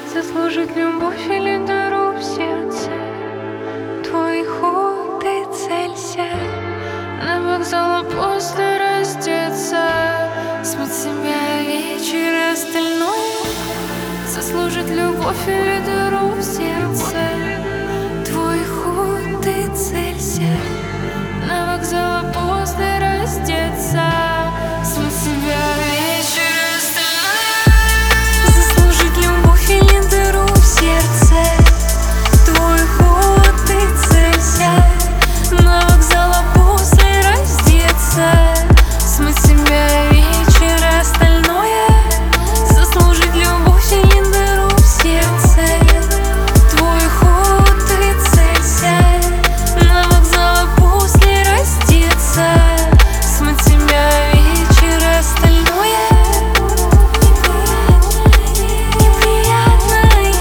заслужить любовь или дыру в сердце. Твой ход и целься, на вокзал после раздеться, смыть себя вечер, остальное заслужит любовь или дыру в сердце. Твой ход и целься, на вокзал после раздеться, смыть себя вечер, остальное заслужит любовь или дыру в сердце. Твой ход и целься, на вокзал после раздеться, смыть себя вечер, остальное заслужит любовь или дыру в сердце. Твой ход и целься, на вокзал после раздеться, смыть себя вечер, остальное неприятное.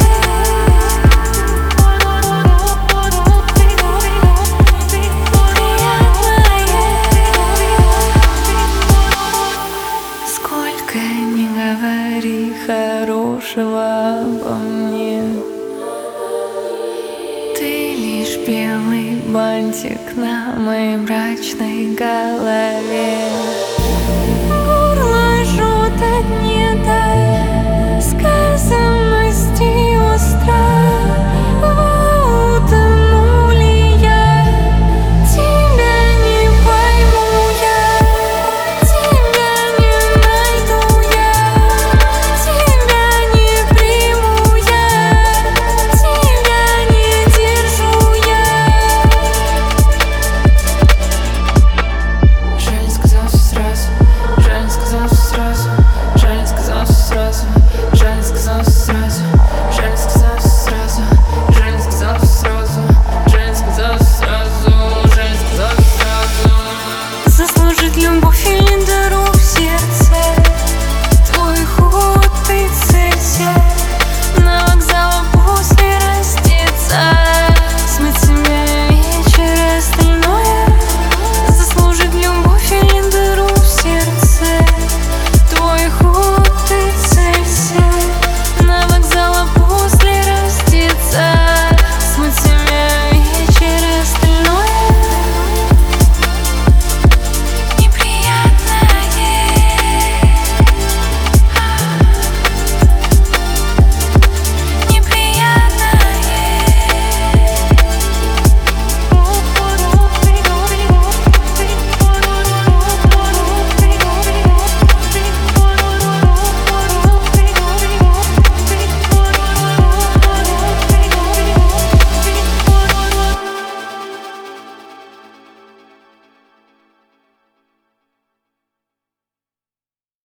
Сколько ни говори хорошего обо мне, ты лишь белый бантик на моей мрачной голове.